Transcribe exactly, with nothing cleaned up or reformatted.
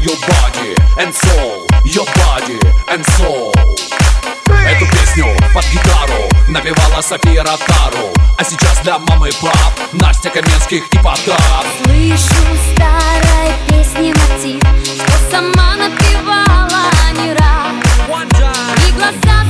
your body and soul, your body and soul. Эту песню под гитару напевала София Ротару, а сейчас для мамы и пап Настя Каменских и Потап. Слышу старой песни мотив, что сама напевала не раз, и глаза